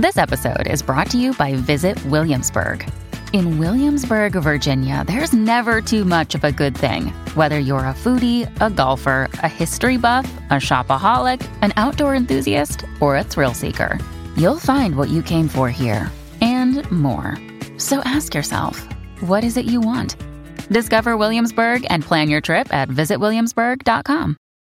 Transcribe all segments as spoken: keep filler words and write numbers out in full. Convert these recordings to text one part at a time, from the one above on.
This episode is brought to you by Visit Williamsburg. In Williamsburg, Virginia, there's never too much of a good thing. Whether you're a foodie, a golfer, a history buff, a shopaholic, an outdoor enthusiast, or a thrill seeker, you'll find what you came for here and more. So ask yourself, what is it you want? Discover Williamsburg and plan your trip at visit williamsburg dot com.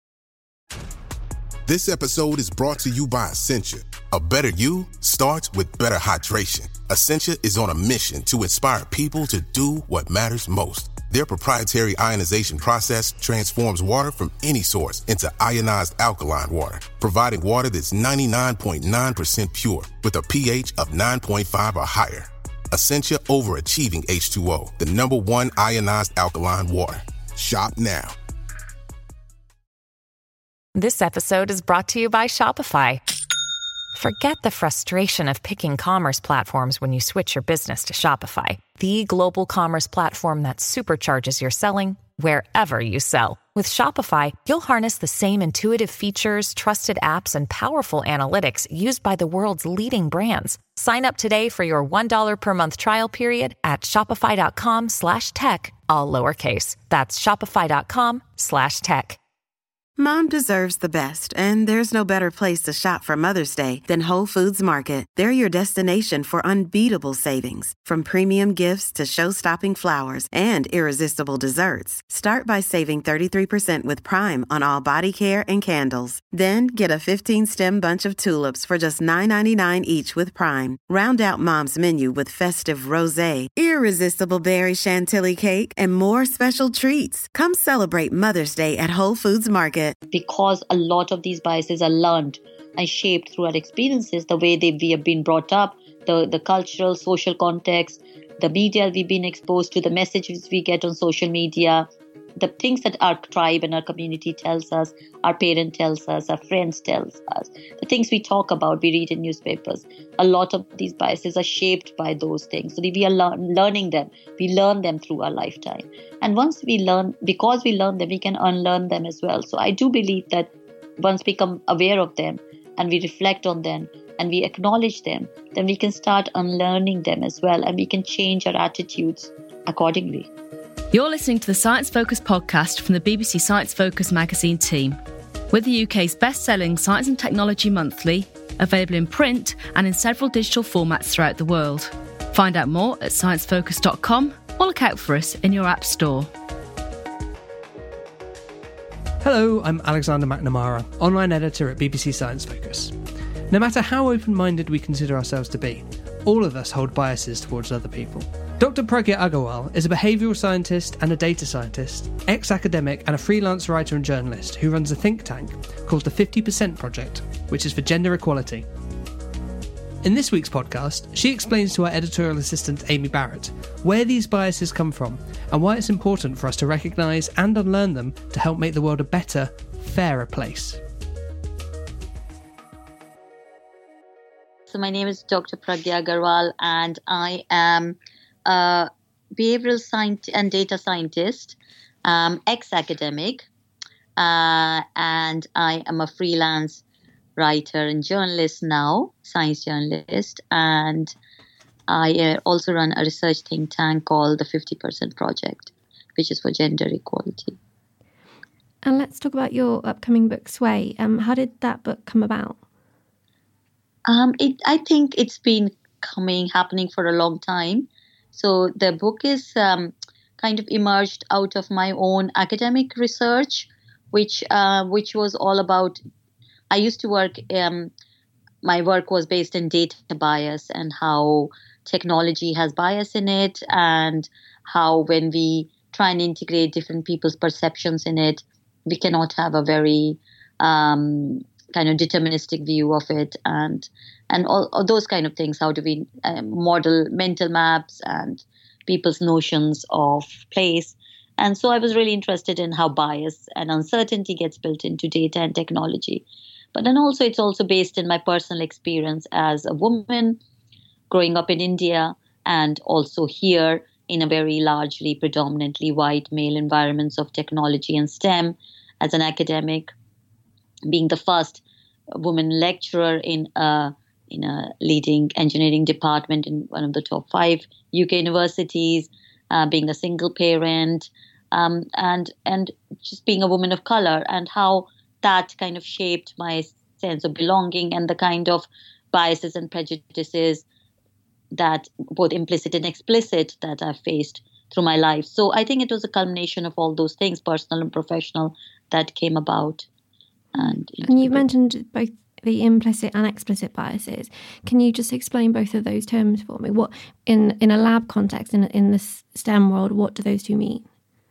This episode is brought to you by Essentia. A better you starts with better hydration. Essentia is on a mission to inspire people to do what matters most. Their proprietary ionization process transforms water from any source into ionized alkaline water, providing water that's ninety-nine point nine percent pure with a pH of nine point five or higher. Essentia Overachieving H two O, the number one ionized alkaline water. Shop now. This episode is brought to you by Shopify. Forget the frustration of picking commerce platforms when you switch your business to Shopify, the global commerce platform that supercharges your selling wherever you sell. With Shopify, you'll harness the same intuitive features, trusted apps, and powerful analytics used by the world's leading brands. Sign up today for your one dollar per month trial period at shopify.com slash tech, all lowercase. That's shopify.com slash tech. Mom deserves the best, and there's no better place to shop for Mother's Day than Whole Foods Market. They're your destination for unbeatable savings, from premium gifts to show-stopping flowers and irresistible desserts. Start by saving thirty-three percent with Prime on all body care and candles. Then get a fifteen-stem bunch of tulips for just nine ninety-nine each with Prime. Round out Mom's menu with festive rosé, irresistible berry chantilly cake, and more special treats. Come celebrate Mother's Day at Whole Foods Market. Because a lot of these biases are learned and shaped through our experiences, the way they we have been brought up, the, the cultural, social context, the media we've been exposed to, the messages we get on social media, the things that our tribe and our community tells us, our parent tells us, our friends tells us, the things we talk about, we read in newspapers. A lot of these biases are shaped by those things. So we are lear- learning them. We learn them through our lifetime. And once we learn, because we learn them, we can unlearn them as well. So I do believe that once we become aware of them and we reflect on them and we acknowledge them, then we can start unlearning them as well, and we can change our attitudes accordingly. You're listening to the Science Focus podcast from the B B C Science Focus magazine team. We're the U K's best-selling Science and Technology Monthly, available in print and in several digital formats throughout the world. Find out more at science focus dot com or look out for us in your app store. Hello, I'm Alexander McNamara, online editor at B B C Science Focus. No matter how open-minded we consider ourselves to be, all of us hold biases towards other people. Doctor Pragya Agarwal is a behavioural scientist and a data scientist, ex-academic and a freelance writer and journalist who runs a think tank called the fifty percent Project, which is for gender equality. In this week's podcast, she explains to our editorial assistant Amy Barrett where these biases come from and why it's important for us to recognise and unlearn them to help make the world a better, fairer place. So my name is Doctor Pragya Agarwal, and I am a behavioral science and data scientist, um, ex-academic, uh, and I am a freelance writer and journalist now, science journalist, and I uh, also run a research think tank called the fifty percent Project, which is for gender equality. And let's talk about your upcoming book, Sway. Um, how did that book come about? Um, it, I think it's been coming, happening for a long time. So the book is um, kind of emerged out of my own academic research, which uh, which was all about. I used to work. Um, my work was based in data bias and how technology has bias in it, and how when we try and integrate different people's perceptions in it, we cannot have a very um, kind of deterministic view of it, and and all, all those kind of things. How do we uh, model mental maps and people's notions of place? And so I was really interested in how bias and uncertainty gets built into data and technology. But then also it's also based in my personal experience as a woman growing up in India, and also here in a very largely predominantly white male environments of technology and STEM, as an academic, being the first woman lecturer in a in a leading engineering department in one of the top five U K universities, uh, being a single parent, um, and and just being a woman of color, and how that kind of shaped my sense of belonging and the kind of biases and prejudices that both implicit and explicit that I've faced through my life. So I think it was a culmination of all those things, personal and professional, that came about. And, and you mentioned both the implicit and explicit biases. Can you just explain both of those terms for me? What in, in a lab context, in in the STEM world, what do those two mean?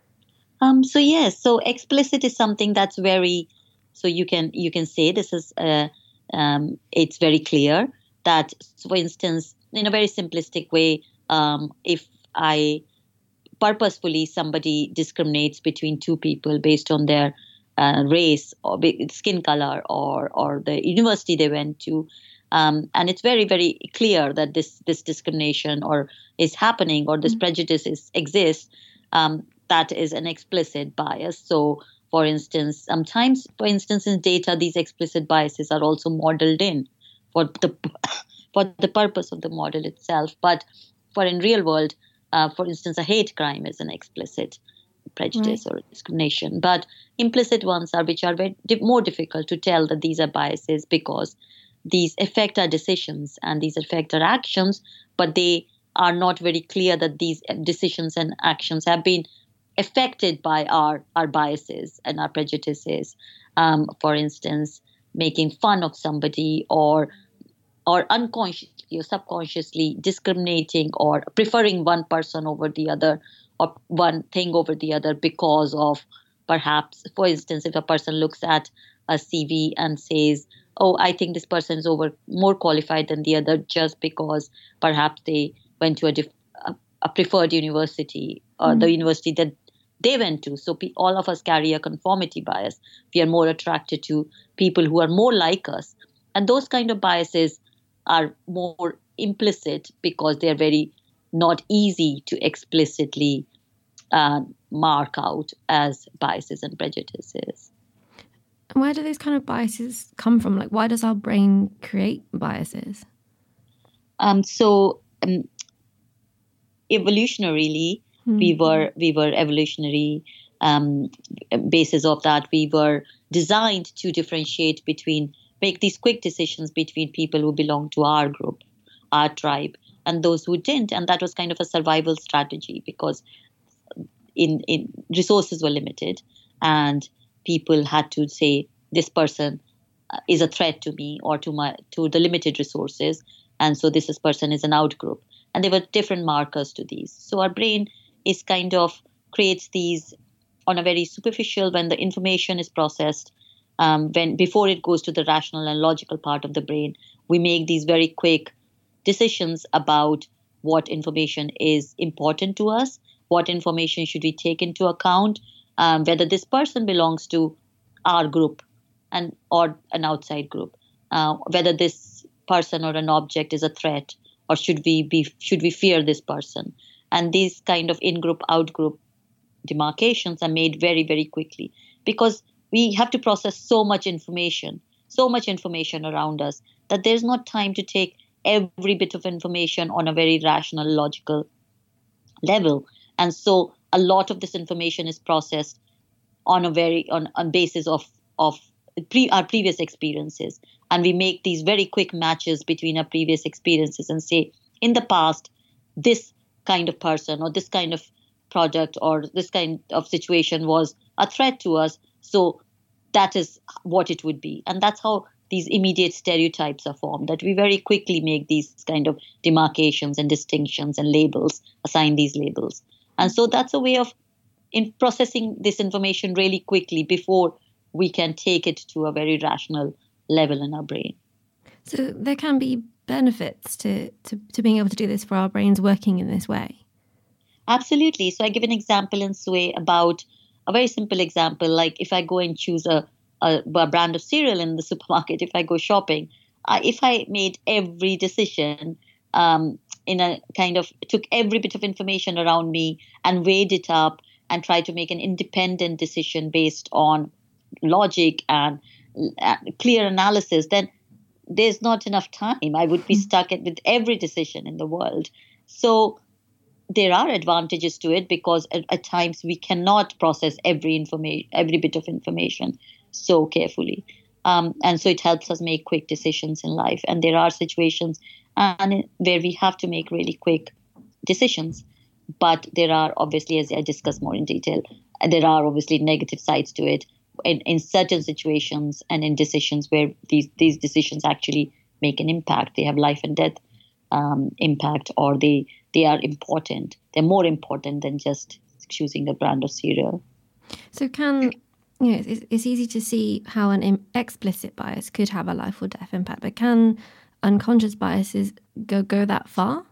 Um, so yes, so explicit is something that's very, so you can you can say this is, uh, um, it's very clear that, for instance, in a very simplistic way, um, if I purposefully somebody discriminates between two people based on their uh, race or skin color or or the university they went to, um, and it's very very clear that this this discrimination or is happening or this mm-hmm. prejudice is exists. Um, that is an explicit bias. So, for instance, sometimes, for instance, in data, these explicit biases are also modeled in for the for the purpose of the model itself. But for in real world, uh, for instance, a hate crime is an explicit prejudice right. or discrimination. But implicit ones are which are very more difficult to tell that these are biases because these affect our decisions and these affect our actions, but they are not very clear that these decisions and actions have been affected by our, our biases and our prejudices. Um, for instance, making fun of somebody or or unconsciously or subconsciously discriminating or preferring one person over the other or one thing over the other because of perhaps, for instance, if a person looks at a C V and says, oh, I think this person is over more qualified than the other just because perhaps they went to a, diff, a, a preferred university or mm. the university that they went to. So pe- all of us carry a conformity bias. We are more attracted to people who are more like us. And those kind of biases are more implicit because they're very not easy to explicitly uh, mark out as biases and prejudices. And where do these kind of biases come from? Like, why does our brain create biases? Um, so um, evolutionarily, mm-hmm. we were we were evolutionary um, basis of that. We were designed to differentiate between make these quick decisions between people who belong to our group, our tribe, and those who didn't. And that was kind of a survival strategy because in, in resources were limited and people had to say, this person is a threat to me or to my to the limited resources. And so this is person is an outgroup. And there were different markers to these. So our brain is kind of creates these on a very superficial when the information is processed. Um, when before it goes to the rational and logical part of the brain, we make these very quick decisions about what information is important to us, what information should we take into account, um, whether this person belongs to our group and or an outside group, uh, whether this person or an object is a threat, or should we be should we fear this person? And these kind of in-group, out-group demarcations are made very, very quickly because we have to process so much information, so much information around us that there's not time to take every bit of information on a very rational, logical level. And so a lot of this information is processed on a very on, on basis of of pre, our previous experiences. And we make these very quick matches between our previous experiences and say, in the past, this kind of person or this kind of product or this kind of situation was a threat to us. So that is what it would be. And that's how these immediate stereotypes are formed, that we very quickly make these kind of demarcations and distinctions and labels, assign these labels. And so that's a way of in processing this information really quickly before we can take it to a very rational level in our brain. So there can be benefits to, to, to being able to do this for our brains working in this way? Absolutely. So I give an example in Sway about a very simple example, like if I go and choose a, a, a brand of cereal in the supermarket, if I go shopping, uh, if I made every decision um, in a kind of took every bit of information around me and weighed it up and tried to make an independent decision based on logic and uh, clear analysis, then there's not enough time. I would be stuck at, with every decision in the world. So there are advantages to it because at, at times we cannot process every information, every bit of information so carefully. Um, and so it helps us make quick decisions in life. And there are situations and where we have to make really quick decisions. But there are obviously, as I discuss more in detail, there are obviously negative sides to it in, in certain situations and in decisions where these, these decisions actually make an impact. They have life and death um, impact, or they, they are important. They're more important than just choosing a brand of cereal. So can... You know, it's, it's easy to see how an im- explicit bias could have a life or death impact, but can unconscious biases go go that far?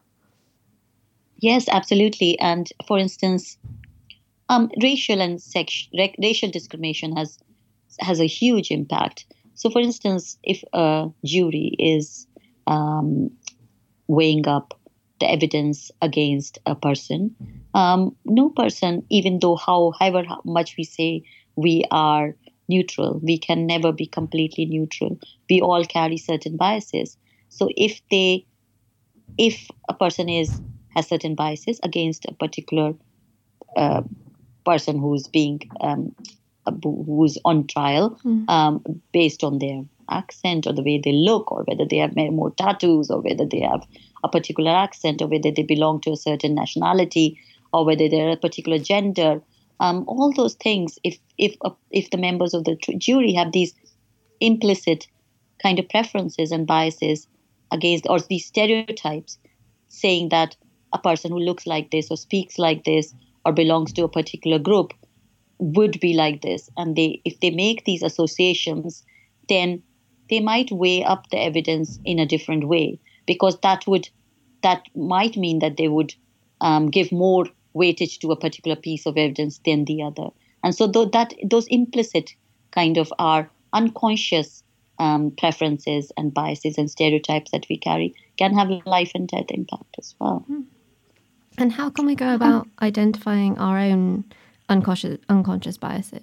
Yes, absolutely. And for instance, um, racial and sex, ra- racial discrimination has has a huge impact. So, for instance, if a jury is um, weighing up the evidence against a person, um, no person, even though how however much we say we are neutral, we can never be completely neutral. We all carry certain biases. So if they, if a person is has certain biases against a particular uh, person who's being um, who's on trial mm. um, based on their accent or the way they look, or whether they have more tattoos, or whether they have a particular accent, or whether they belong to a certain nationality, or whether they're a particular gender. Um, all those things, if if uh, if the members of the tr- jury have these implicit kind of preferences and biases against, or these stereotypes, saying that a person who looks like this or speaks like this or belongs to a particular group would be like this, and they if they make these associations, then they might weigh up the evidence in a different way, because that would that might mean that they would um, give more weightage to a particular piece of evidence than the other. And so th- that those implicit kind of are unconscious um, preferences and biases and stereotypes that we carry can have a life and death impact as well. And how can we go about identifying our own unconscious unconscious biases?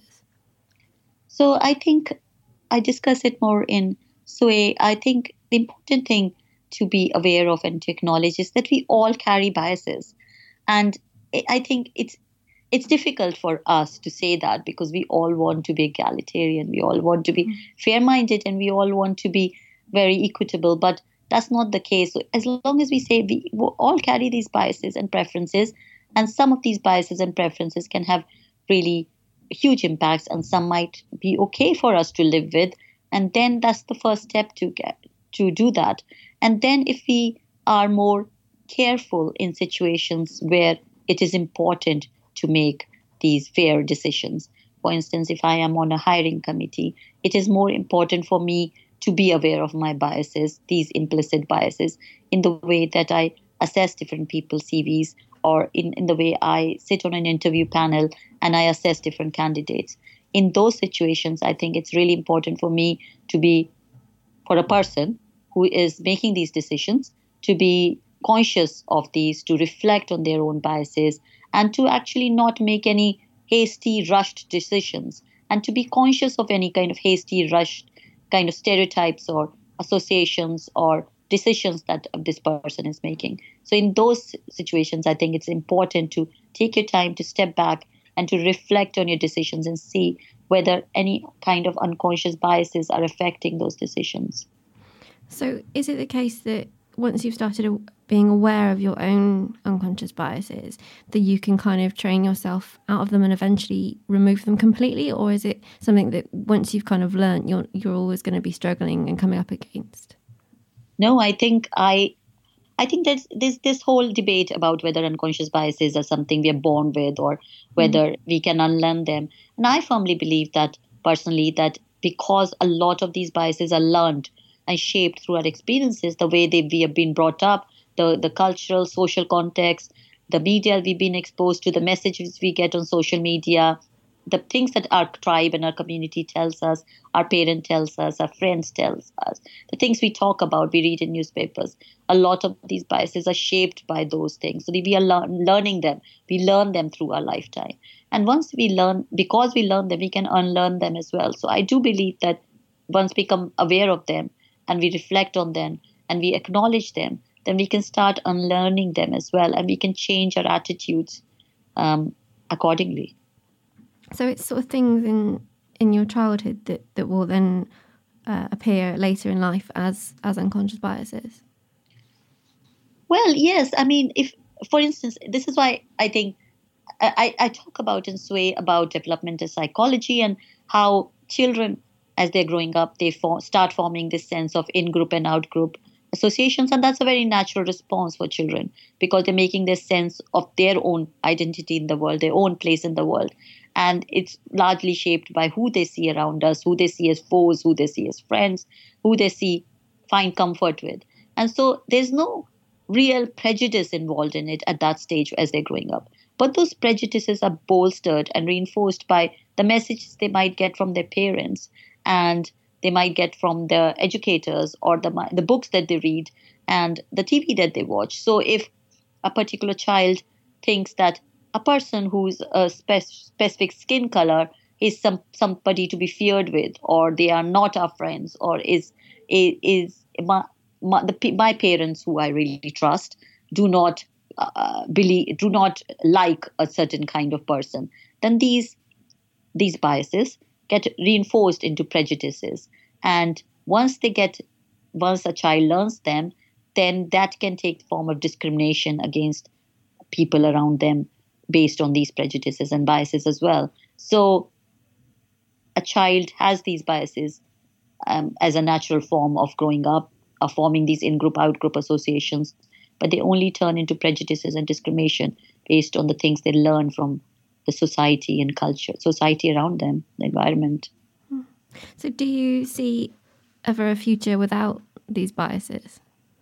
So I think I discuss it more in Sway. I think the important thing to be aware of and to acknowledge is that we all carry biases. And I think it's it's difficult for us to say that, because we all want to be egalitarian, we all want to be mm-hmm. fair-minded, and we all want to be very equitable. But that's not the case. So as long as we say we all carry these biases and preferences, and some of these biases and preferences can have really huge impacts, and some might be okay for us to live with, and then that's the first step to get to do that. And then if we are more careful in situations where it is important to make these fair decisions. For instance, if I am on a hiring committee, it is more important for me to be aware of my biases, these implicit biases, in the way that I assess different people's C Vs, or in, in the way I sit on an interview panel and I assess different candidates. In those situations, I think it's really important for me to be, for a person who is making these decisions, to be conscious of these, to reflect on their own biases, and to actually not make any hasty, rushed decisions, and to be conscious of any kind of hasty, rushed kind of stereotypes or associations or decisions that this person is making. So in those situations, I think it's important to take your time to step back and to reflect on your decisions and see whether any kind of unconscious biases are affecting those decisions. So is it the case that once you've started being aware of your own unconscious biases, that you can kind of train yourself out of them and eventually remove them completely? Or is it something that once you've kind of learnt, you're you're always going to be struggling and coming up against? No, I think I I think there's, there's this whole debate about whether unconscious biases are something we are born with or whether mm. we can unlearn them. And I firmly believe that, personally, that because a lot of these biases are learned and shaped through our experiences, the way they, we have been brought up, the, the cultural, social context, the media we've been exposed to, the messages we get on social media, the things that our tribe and our community tells us, our parent tells us, our friends tells us, the things we talk about, we read in newspapers. A lot of these biases are shaped by those things. So we are lear- learning them. We learn them through our lifetime. And once we learn, because we learn them, we can unlearn them as well. So I do believe that once we become aware of them, and we reflect on them and we acknowledge them, then we can start unlearning them as well, and we can change our attitudes um, accordingly. So it's sort of things in, in your childhood that, that will then uh, appear later in life as, as unconscious biases? Well, yes. I mean, if, for instance, this is why I think I, I talk about in Sway about developmental psychology and how children, as they're growing up, they for, start forming this sense of in-group and out-group associations. And that's a very natural response for children because they're making this sense of their own identity in the world, their own place in the world. And it's largely shaped by who they see around us, who they see as foes, who they see as friends, who they see find comfort with. And so there's no real prejudice involved in it at that stage as they're growing up. But those prejudices are bolstered and reinforced by the messages they might get from their parents, and they might get from the educators or the the books that they read and the T V that they watch. So if a particular child thinks that a person who's a spe- specific skin color is some somebody to be feared with, or they are not our friends, or is is, is my, my, the, my parents who I really trust do not uh, believe, do not like a certain kind of person, then these these biases get reinforced into prejudices. And once they get, once a child learns them, then that can take the form of discrimination against people around them based on these prejudices and biases as well. So a child has these biases um, as a natural form of growing up, of forming these in-group, out-group associations, but they only turn into prejudices and discrimination based on the things they learn from the society and culture, society around them, the environment. So do you see ever a future without these biases?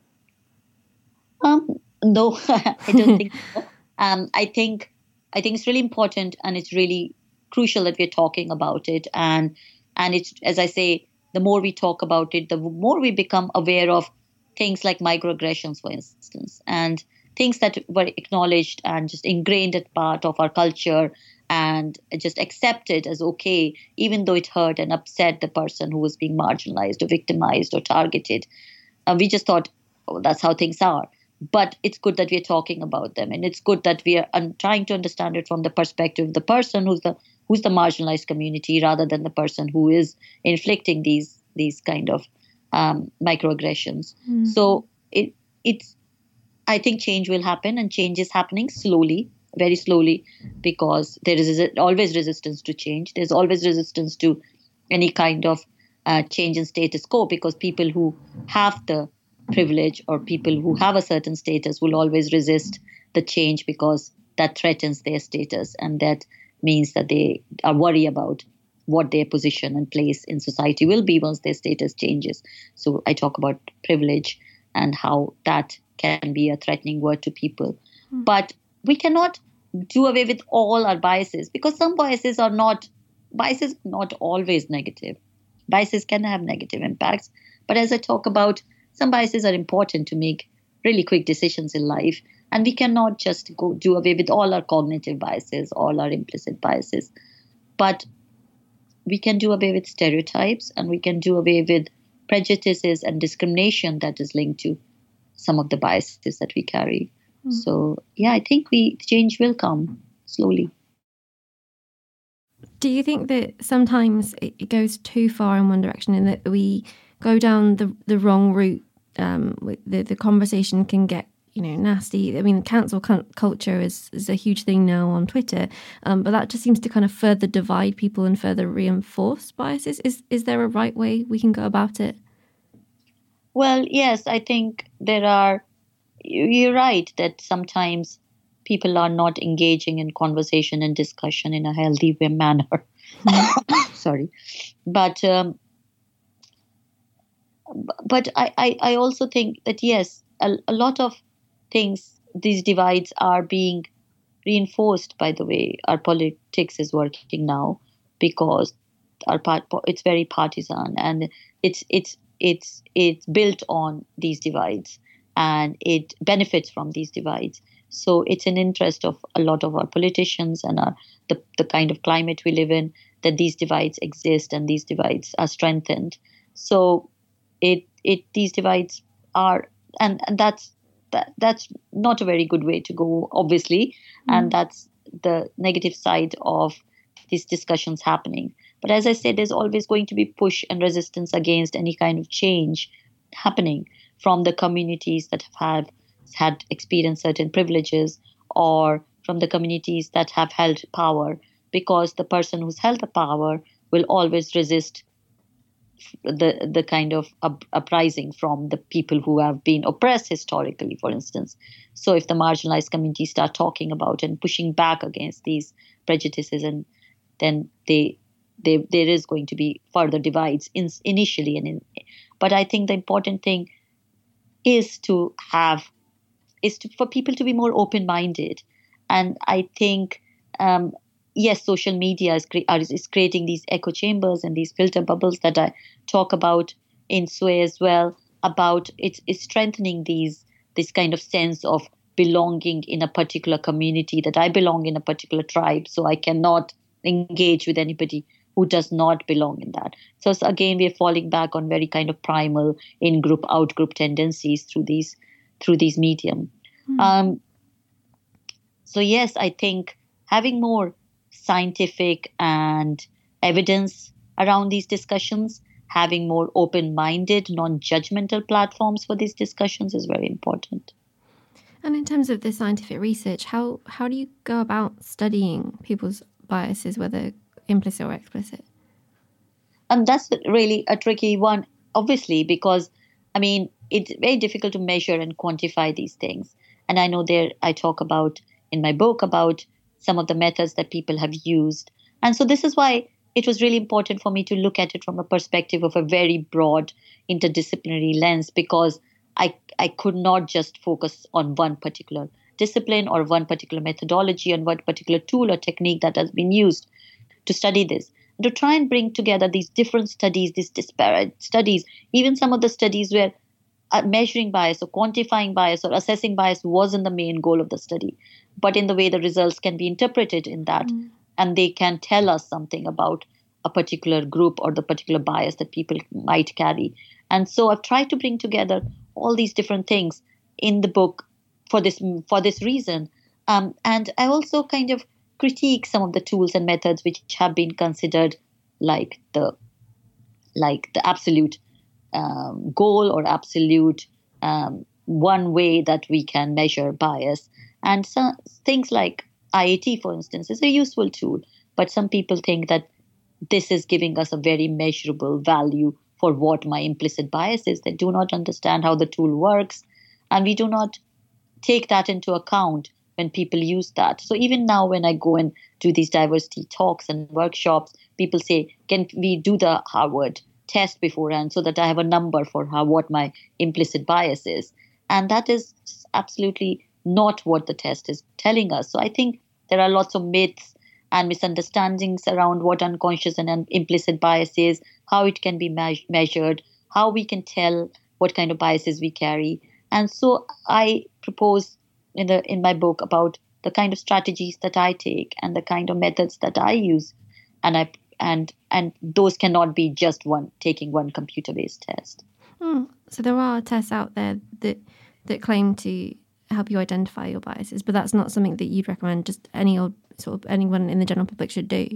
Um, no, I don't think so. Um, I think I think it's really important, and it's really crucial that we're talking about it. And and it's, as I say, the more we talk about it, the more we become aware of things like microaggressions, for instance, and things that were acknowledged and just ingrained as part of our culture and just accepted as okay, even though it hurt and upset the person who was being marginalized or victimized or targeted. Uh, we just thought, oh, that's how things are. But it's good that we're talking about them, and it's good that we are un- trying to understand it from the perspective of the person who's the who's the marginalized community, rather than the person who is inflicting these these kind of um, microaggressions. Mm. So it it's I think change will happen, and change is happening slowly, very slowly, because there is always resistance to change. There's always resistance to any kind of uh, change in status quo, because people who have the privilege or people who have a certain status will always resist the change because that threatens their status, and that means that they are worried about what their position and place in society will be once their status changes. So I talk about privilege and how that can be a threatening word to people. Mm. But we cannot do away with all our biases, because some biases are not, biases are not always negative. Biases can have negative impacts. But as I talk about, some biases are important to make really quick decisions in life. And we cannot just go do away with all our cognitive biases, all our implicit biases. But we can do away with stereotypes, and we can do away with prejudices and discrimination that is linked to some of the biases that we carry. Mm. So, yeah, I think we change will come slowly. Do you think that sometimes it goes too far in one direction, and that we go down the the wrong route? Um, the the conversation can get, you know, nasty. I mean, cancel culture is, is a huge thing now on Twitter, um, but that just seems to kind of further divide people and further reinforce biases. Is is there a right way we can go about it? Well, yes, I think there are. You're right that sometimes people are not engaging in conversation and discussion in a healthy manner. Sorry, but. Um, But I, I, I also think that, yes, a, a lot of things, these divides are being reinforced by the way our politics is working now, because our part, it's very partisan, and it's it's it's it's built on these divides, and it benefits from these divides. So it's an interest of a lot of our politicians and our, the, the kind of climate we live in, that these divides exist and these divides are strengthened. So It it these divides are, and, and that's that that's not a very good way to go, obviously, mm. and that's the negative side of these discussions happening. But as I said, there's always going to be push and resistance against any kind of change happening from the communities that have had, had experienced certain privileges, or from the communities that have held power, because the person who's held the power will always resist the the kind of up, uprising from the people who have been oppressed historically, for instance. So if the marginalized communities start talking about and pushing back against these prejudices, and then they They, there is going to be further divides in, initially. and in, But I think the important thing is to have, is to, for people to be more open-minded. And I think, um, yes, social media is, cre- is creating these echo chambers and these filter bubbles that I talk about in Sway as well, about it's, it's strengthening these this kind of sense of belonging in a particular community, that I belong in a particular tribe, so I cannot engage with anybody who does not belong in that. So, so again, we're falling back on very kind of primal in-group, out-group tendencies through these through these medium. Mm. Um, so yes, I think having more scientific and evidence around these discussions, having more open-minded, non-judgmental platforms for these discussions is very important. And in terms of the scientific research, how how do you go about studying people's biases, whether implicit or explicit? And that's really a tricky one, obviously, because, I mean, it's very difficult to measure and quantify these things. And I know there I talk about in my book about some of the methods that people have used. And so this is why it was really important for me to look at it from a perspective of a very broad interdisciplinary lens, because I, I could not just focus on one particular discipline or one particular methodology and one particular tool or technique that has been used to study this. And to try and bring together these different studies, these disparate studies, even some of the studies where uh, measuring bias or quantifying bias or assessing bias wasn't the main goal of the study, but in the way the results can be interpreted in that, mm. and they can tell us something about a particular group or the particular bias that people might carry. And so I've tried to bring together all these different things in the book for this for this reason. Um, and I also kind of critique some of the tools and methods which have been considered like the like the absolute um, goal or absolute um, one way that we can measure bias. And so, things like I A T, for instance, is a useful tool, but some people think that this is giving us a very measurable value for what my implicit bias is. They do not understand how the tool works, and we do not take that into account when people use that. So even now when I go and do these diversity talks and workshops, people say, can we do the Harvard test beforehand so that I have a number for how what my implicit bias is? And that is absolutely not what the test is telling us. So I think there are lots of myths and misunderstandings around what unconscious and implicit bias is, how it can be me- measured, how we can tell what kind of biases we carry. And so I propose in the in my book about the kind of strategies that I take and the kind of methods that I use, and I and and those cannot be just one taking one computer-based test. Mm. So there are tests out there that that claim to help you identify your biases, but that's not something that you'd recommend just any old sort of anyone in the general public should do.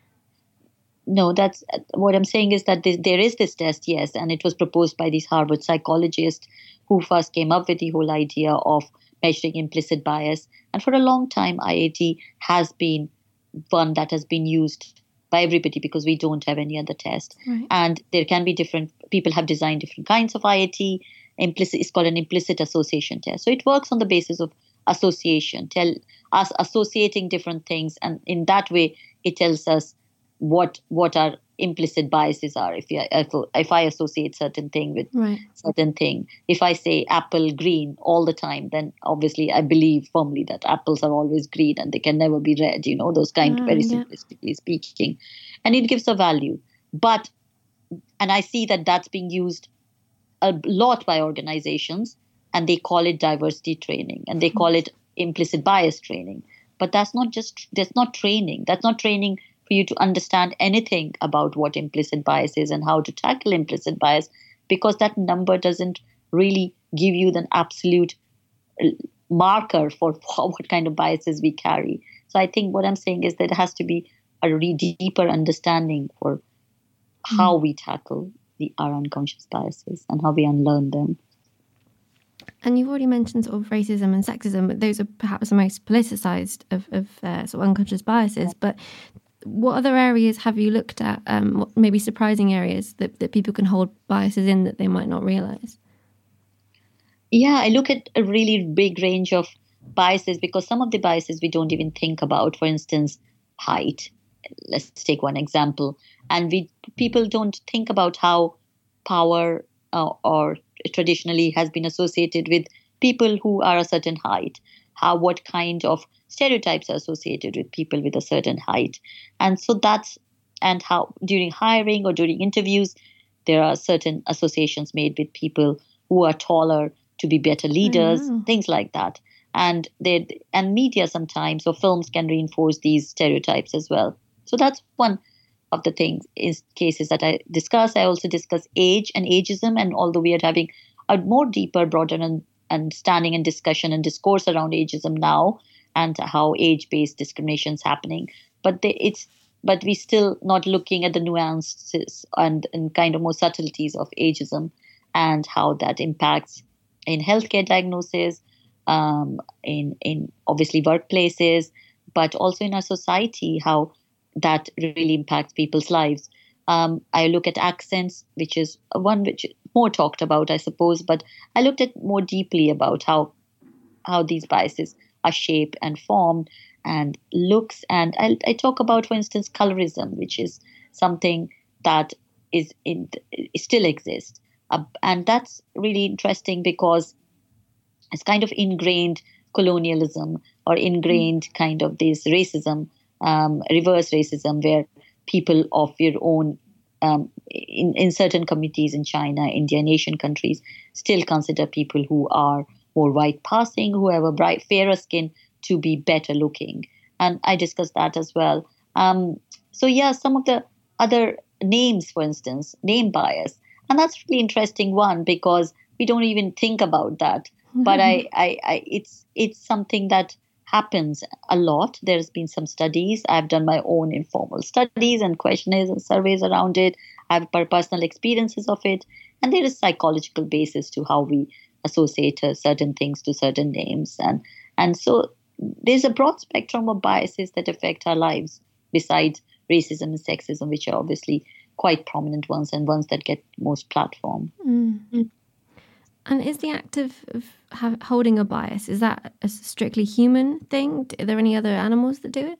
No, that's what I'm saying is that this, there is this test, yes, and it was proposed by these Harvard psychologists who first came up with the whole idea of measuring implicit bias. And for a long time, I A T has been one that has been used by everybody because we don't have any other test. Right. And there can be different, people have designed different kinds of I A T. Implicit, it's called an implicit association test. So it works on the basis of association, tell us associating different things. And in that way, it tells us what what our implicit biases are. If, you, if, if I associate certain thing with right. certain thing, if I say apple green all the time, then obviously I believe firmly that apples are always green and they can never be red, you know, those kind, ah, very yeah. simplistically speaking. And it gives a value. But, and I see that that's being used a lot by organizations, and they call it diversity training and they call it implicit bias training. But that's not just, that's not training. That's not training for you to understand anything about what implicit bias is and how to tackle implicit bias. because that number doesn't really give you the absolute marker for what kind of biases we carry. So I think what I'm saying is that it has to be a really deeper understanding for how we tackle the, our unconscious biases and how we unlearn them. And you've already mentioned sort of racism and sexism, but those are perhaps the most politicized of, of uh, sort of unconscious biases. But what other areas have you looked at, um, what maybe surprising areas that, that people can hold biases in that they might not realize? Yeah, I look at a really big range of biases because some of the biases we don't even think about. For instance, height. Let's take one example. And we people don't think about how power uh, or traditionally has been associated with people who are a certain height, how what kind of stereotypes are associated with people with a certain height. And so that's, and how during hiring or during interviews, there are certain associations made with people who are taller to be better leaders, things like that. And they and media sometimes or films can reinforce these stereotypes as well. So that's one of the things is cases that I discuss. I also discuss age and ageism, and although we are having a more deeper, broader understanding and discussion and discourse around ageism now and how age-based discrimination is happening, but they, it's but we still not looking at the nuances and, and kind of more subtleties of ageism and how that impacts in healthcare diagnosis, um, in in obviously workplaces, but also in our society, how that really impacts people's lives. Um, I look at accents, which is one which is more talked about, I suppose, but I looked at more deeply about how how these biases are shaped and formed and looks. And I, I talk about, for instance, colorism, which is something that is in, still exists. Uh, and that's really interesting because it's kind of ingrained colonialism or ingrained kind of this racism, um, reverse racism, where people of your own, um, in, in certain communities in China, India, and Asian countries, still consider people who are more white passing, who have a bright, fairer skin, to be better looking. And I discussed that as well. Um, so yeah, some of the other names, for instance, name bias. And that's really interesting one because we don't even think about that. Mm-hmm. But I, I, I, it's it's something that happens a lot. There's been some studies. I've done my own informal studies and questionnaires and surveys around it. I have personal experiences of it. And there is psychological basis to how we associate uh, certain things to certain names. And, and so there's a broad spectrum of biases that affect our lives besides racism and sexism, which are obviously quite prominent ones and ones that get most platform. Mm. And is the act of, of ha- holding a bias, is that a strictly human thing? Are there any other animals that do it?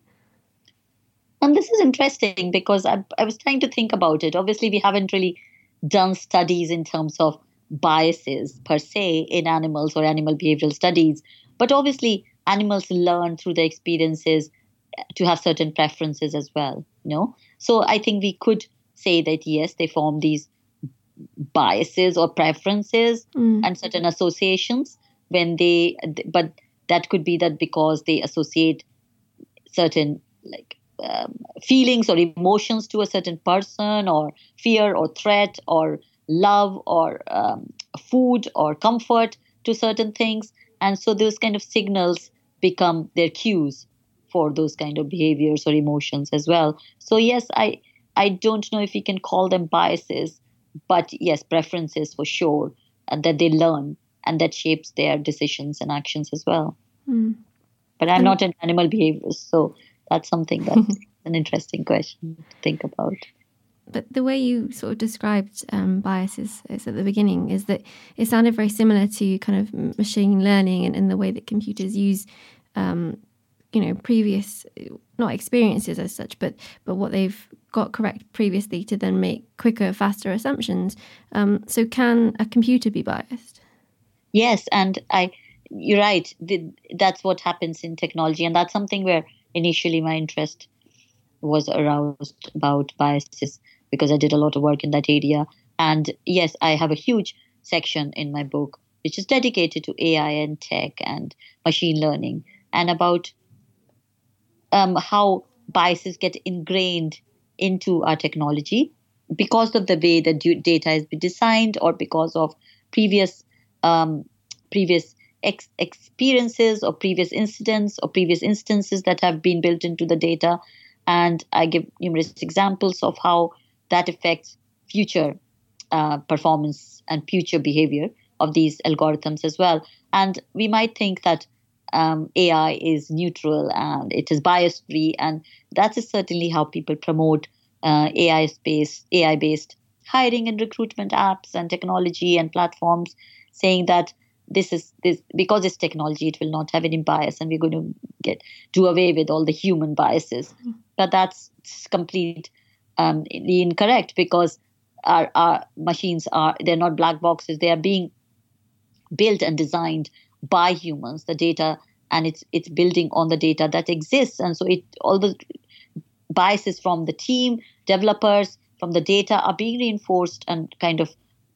And this is interesting because I, I was trying to think about it. Obviously, we haven't really done studies in terms of biases per se in animals or animal behavioral studies. But obviously, animals learn through their experiences to have certain preferences as well. You know? So I think we could say that, yes, they form these biases or preferences mm. and certain associations when they, but that could be that because they associate certain like um, feelings or emotions to a certain person, or fear or threat or love or um, food or comfort to certain things. And so those kind of signals become their cues for those kind of behaviors or emotions as well. So yes, I I don't know if we can call them biases, but yes, preferences for sure, and that they learn and that shapes their decisions and actions as well. Mm. But I'm and, not an animal behaviorist, so that's something that's an interesting question to think about. But the way you sort of described um, biases is at the beginning is that it sounded very similar to kind of machine learning and, and the way that computers use, um, you know, previous, not experiences as such, but but what they've got correct previously to then make quicker, faster assumptions. Um, so can a computer be biased? Yes, and I, you're right. The, that's what happens in technology, and that's something where initially my interest was aroused about biases, because I did a lot of work in that area. And yes, I have a huge section in my book which is dedicated to A I and tech and machine learning, and about um, how biases get ingrained into our technology, because of the way the du- data has been designed, or because of previous um, previous ex- experiences or previous incidents or previous instances that have been built into the data. And I give numerous examples of how that affects future uh, performance and future behavior of these algorithms as well. And we might think that um, A I is neutral and it is bias-free, and that is certainly how people promote uh, A I-based, A I-based hiring and recruitment apps and technology and platforms, saying that this is this because it's technology, it will not have any bias, and we're going to get do away with all the human biases. Mm-hmm. But that's complete um, incorrect, because our, our machines are they're not black boxes. They are being built and designed by humans. The data, and it's it's building on the data that exists, and so it all the biases from the team, developers, from the data are being reinforced and kind of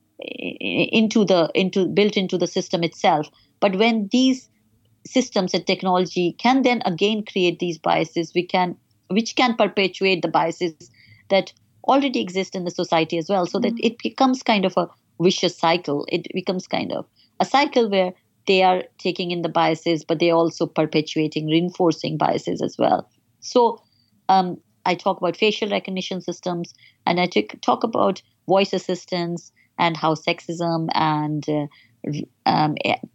into the into built into the system itself. But when these systems and technology can then again create these biases, we can which can perpetuate the biases that already exist in the society as well, so that it becomes kind of a vicious cycle. It becomes kind of a cycle where they are taking in the biases, but they're also perpetuating, reinforcing biases as well. So um, I talk about facial recognition systems, and I t- talk about voice assistants and how sexism and uh, um,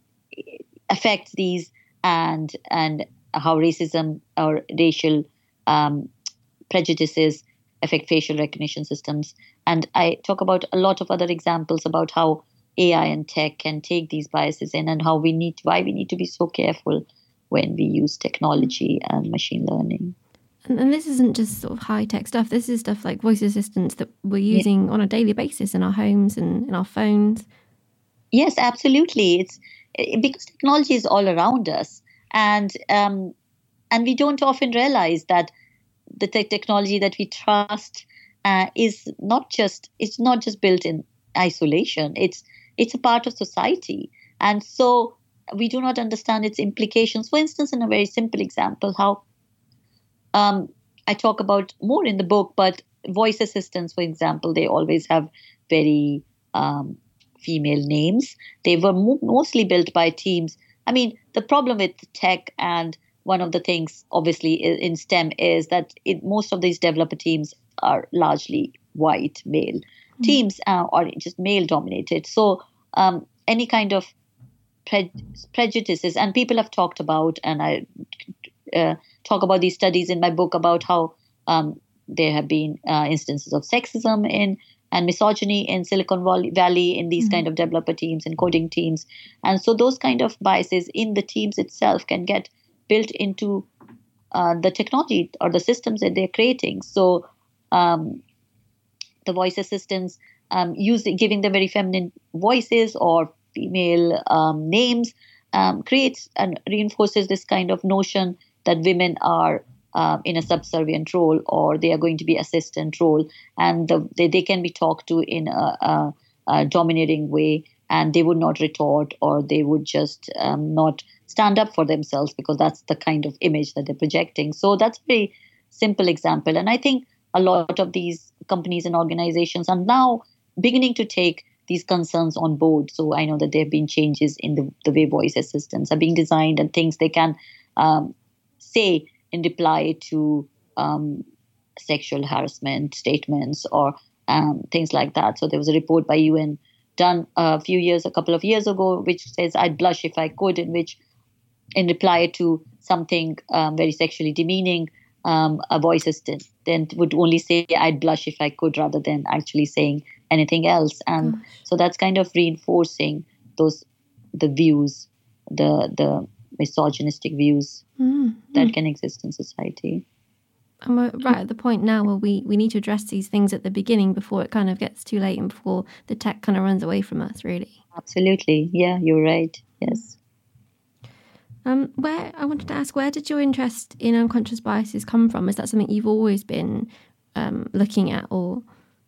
affects these, and and how racism or racial um, prejudices affect facial recognition systems. And I talk about a lot of other examples about how A I and tech can take these biases in, and how we need why we need to be so careful when we use technology and machine learning. And, and this isn't just sort of high-tech stuff. This is stuff like voice assistants that we're using yeah. on a daily basis in our homes and in our phones. Yes, absolutely. It's because technology is all around us, and um, and we don't often realize that the te- technology that we trust uh, is not just it's not just built in isolation. It's it's a part of society, and so we do not understand its implications. For instance, in a very simple example, how um, I talk about more in the book, but voice assistants, for example, they always have very um, female names. They were mo- mostly built by teams. I mean, the problem with tech, and one of the things obviously in STEM, is that it, most of these developer teams are largely white male mm-hmm. teams uh, or just male dominated. So um, any kind of pre- prejudices, and people have talked about, and I uh, talk about these studies in my book about how um, there have been uh, instances of sexism in and misogyny in Silicon Valley in these mm-hmm. kind of developer teams and coding teams. And so those kind of biases in the teams itself can get built into uh, the technology or the systems that they're creating. So um, the voice assistants, um, using giving them very feminine voices or female um, names, um, creates and reinforces this kind of notion that women are uh, in a subservient role, or they are going to be assistant role, and the, they, they can be talked to in a, a, a domineering way, and they would not retort, or they would just um, not stand up for themselves, because that's the kind of image that they're projecting. So that's a very simple example. And I think a lot of these companies and organizations are now beginning to take these concerns on board. So I know that there have been changes in the, the way voice assistants are being designed, and things they can um, say in reply to um, sexual harassment statements or um, things like that. So there was a report by U N done a few years, a couple of years ago, which says I'd blush if I could, in which in reply to something um, very sexually demeaning, um, a voice assistant then would only say I'd blush if I could, rather than actually saying anything else. And Gosh. So that's kind of reinforcing those the views, the the misogynistic views mm, that mm. can exist in society. And we're right at the point now where we, we need to address these things at the beginning before it kind of gets too late and before the tech kind of runs away from us, really. Absolutely. Yeah, you're right. Yes. Um, where I wanted to ask, where did your interest in unconscious biases come from? Is that something you've always been um, looking at, or?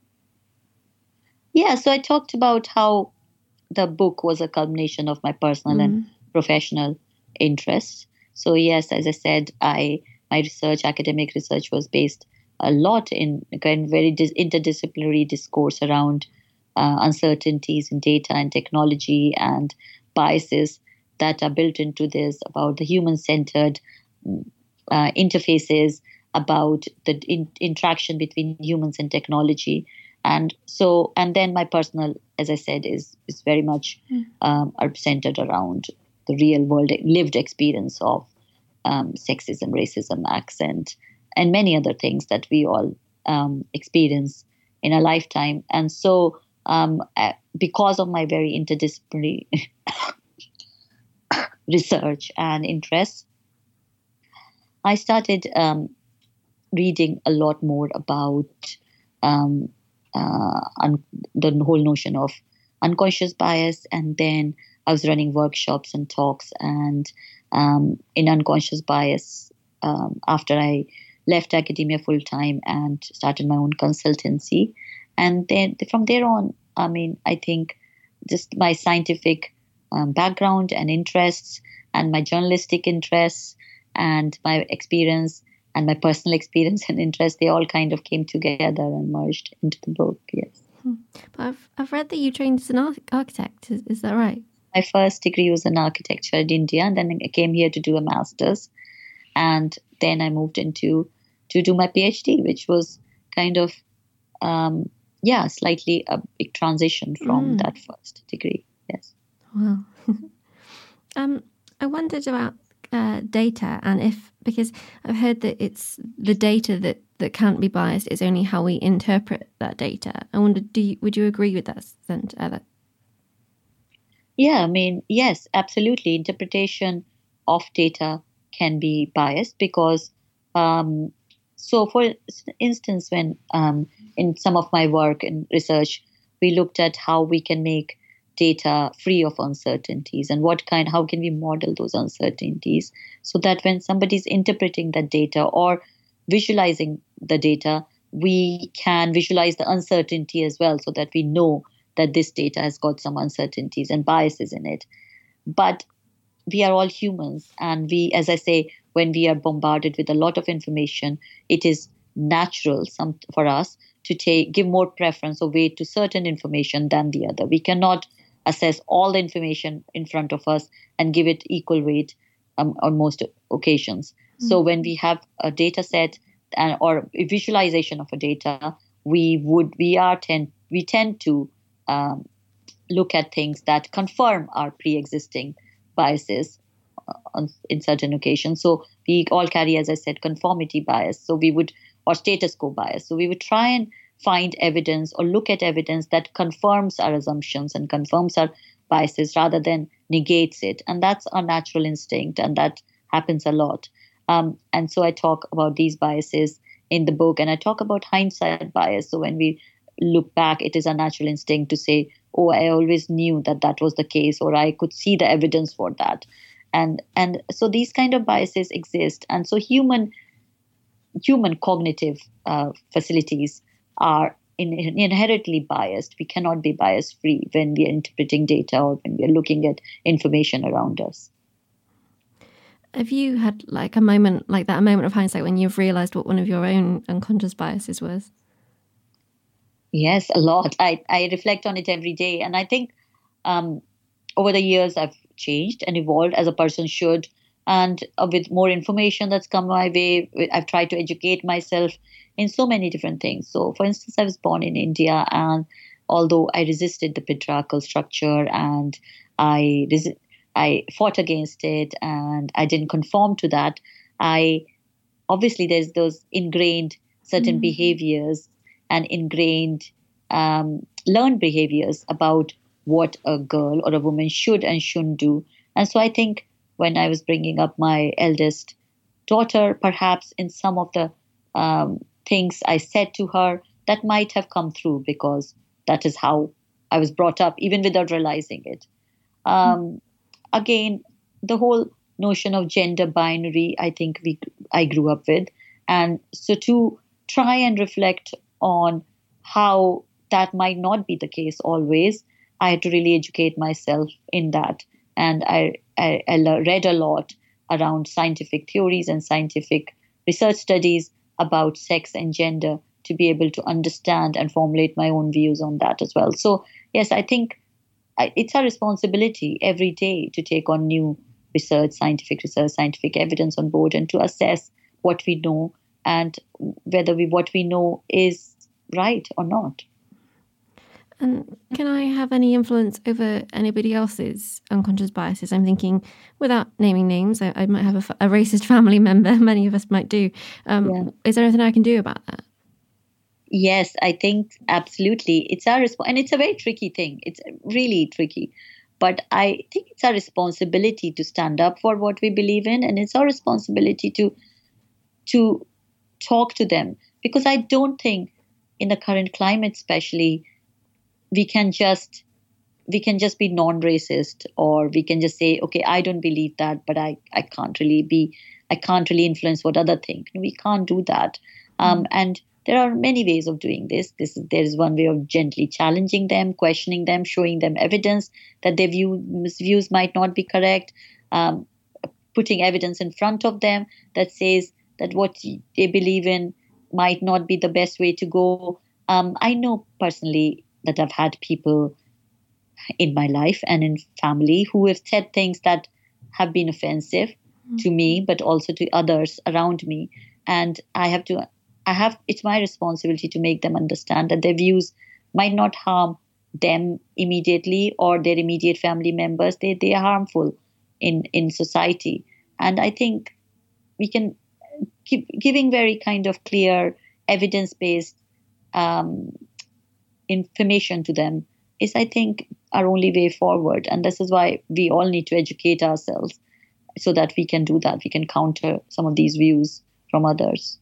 Yeah, so I talked about how the book was a culmination of my personal mm. and professional interests. So yes, as I said, I my research, academic research, was based a lot in kind of very dis- interdisciplinary discourse around uh, uncertainties in data and technology and biases that are built into this, about the human-centered uh, interfaces, about the in- interaction between humans and technology. And so, and then my personal, as I said, is is very much mm. um, are centered around the real world lived experience of um, sexism, racism, accent, and many other things that we all um, experience in a lifetime. And so, um, because of my very interdisciplinary research and interests, I started um, reading a lot more about um, uh, un- the whole notion of unconscious bias. And then I was running workshops and talks and um, in unconscious bias um, after I left academia full time and started my own consultancy. And then from there on, I mean, I think just my scientific um, background and interests and my journalistic interests and my experience and my personal experience and interest, they all kind of came together and merged into the book, yes. Hmm. But I've, I've read that you trained as an arch- architect, is, is that right? My first degree was in architecture in India, and then I came here to do a master's. And then I moved into to do my PhD, which was kind of, um, yeah, slightly a big transition from mm. that first degree, yes. Wow. um, I wondered about uh, data, and if, because I've heard that it's the data that, that can't be biased, it's only how we interpret that data. I wondered, do you, would you agree with that, Ella? Yeah, I mean, yes, absolutely. Interpretation of data can be biased because, um, so for instance, when um, in some of my work and research, we looked at how we can make data free of uncertainties and what kind, how can we model those uncertainties so that when somebody's interpreting that data or visualizing the data, we can visualize the uncertainty as well so that we know that this data has got some uncertainties and biases in it. But we are all humans. And we, as I say, when we are bombarded with a lot of information, it is natural some, for us to take give more preference or weight to certain information than the other. We cannot assess all the information in front of us and give it equal weight um, on most occasions. Mm-hmm. So when we have a data set and, or a visualization of a data, we would we are tend we tend to Um, look at things that confirm our pre-existing biases on, in certain occasions. So we all carry, as I said, conformity bias. So we would, or status quo bias. So we would try and find evidence or look at evidence that confirms our assumptions and confirms our biases rather than negates it. And that's our natural instinct, and that happens a lot. Um, and so I talk about these biases in the book, and I talk about hindsight bias. So when we look back, it is a natural instinct to say, oh, I always knew that that was the case, or I could see the evidence for that. And and so these kind of biases exist. And so human human cognitive uh, facilities are in, inherently biased. We cannot be bias free when we are interpreting data or when we are looking at information around us. Have you had like a moment like that, a moment of hindsight when you've realized what one of your own unconscious biases was? Yes, a lot. I, I reflect on it every day. And I think um, over the years, I've changed and evolved as a person should. And uh, with more information that's come my way, I've tried to educate myself in so many different things. So, for instance, I was born in India, and although I resisted the patriarchal structure and I resi- I fought against it and I didn't conform to that, I obviously there's those ingrained certain mm-hmm. behaviors and ingrained um, learned behaviors about what a girl or a woman should and shouldn't do. And so I think when I was bringing up my eldest daughter, perhaps in some of the um, things I said to her, that might have come through because that is how I was brought up, even without realizing it. Um, mm-hmm. Again, the whole notion of gender binary, I think we I grew up with. And so to try and reflect on how that might not be the case always, I had to really educate myself in that. And I, I, I read a lot around scientific theories and scientific research studies about sex and gender to be able to understand and formulate my own views on that as well. So, yes, I think it's our responsibility every day to take on new research, scientific research, scientific evidence on board, and to assess what we know and whether we what we know is right or not. And can I have any influence over anybody else's unconscious biases? I'm thinking, without naming names, I, I might have a, a racist family member. Many of us might do. Um, yeah. Is there anything I can do about that? Yes, I think absolutely. It's our resp- and it's a very tricky thing. It's really tricky. But I think it's our responsibility to stand up for what we believe in, and it's our responsibility to to talk to them. Because I don't think in the current climate, especially, we can just we can just be non-racist, or we can just say, okay, I don't believe that, but I, I can't really be I can't really influence what others think. We can't do that. Um, mm. And there are many ways of doing this. This is, there is one way of gently challenging them, questioning them, showing them evidence that their view, views might not be correct, um, putting evidence in front of them that says that what they believe in might not be the best way to go. Um, I know personally that I've had people in my life and in family who have said things that have been offensive mm-hmm. to me, but also to others around me. And I have to I have, it's my responsibility to make them understand that their views might not harm them immediately or their immediate family members. They they are harmful in, in society. And I think we can keep giving very kind of clear, evidence-based um, information to them is, I think, our only way forward. And this is why we all need to educate ourselves so that we can do that. We can counter some of these views from others.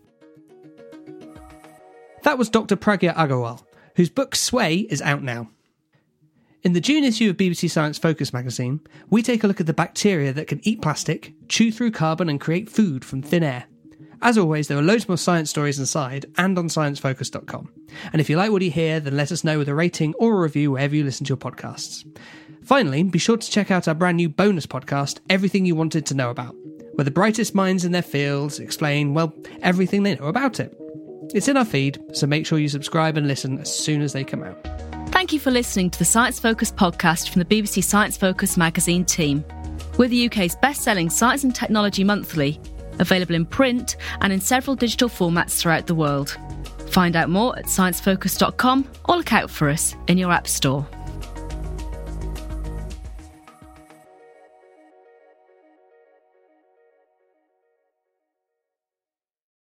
That was Doctor Pragya Agarwal, whose book Sway is out now. In the June issue of B B C Science Focus magazine, we take a look at the bacteria that can eat plastic, chew through carbon and create food from thin air. As always, there are loads more science stories inside and on science focus dot com. And if you like what you hear, then let us know with a rating or a review wherever you listen to your podcasts. Finally, be sure to check out our brand new bonus podcast, Everything You Wanted to Know About, where the brightest minds in their fields explain, well, everything they know about it. It's in our feed, so make sure you subscribe and listen as soon as they come out. Thank you for listening to the Science Focus podcast from the B B C Science Focus magazine team. We're the U K's best-selling science and technology monthly, available in print and in several digital formats throughout the world. Find out more at science focus dot com or look out for us in your app store.